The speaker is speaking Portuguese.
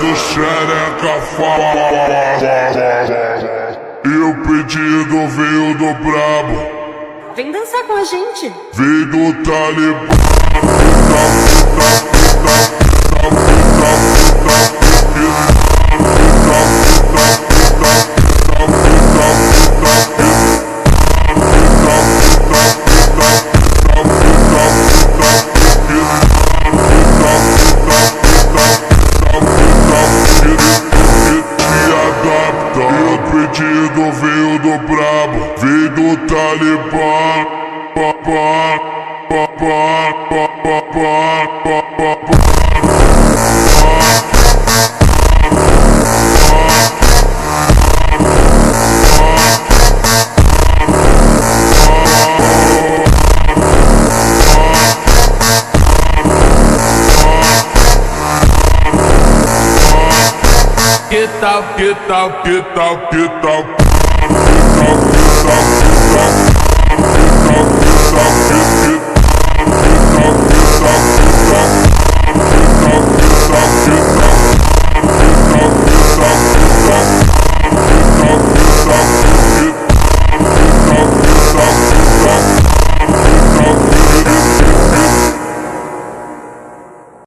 do xereca e o pedido veio do brabo. Vem dançar com a gente. Veio do Talibã. E o pedido veio do brabo, veio do Talibã. Que tal, que tal, que tal, que tal, que tal, que tal.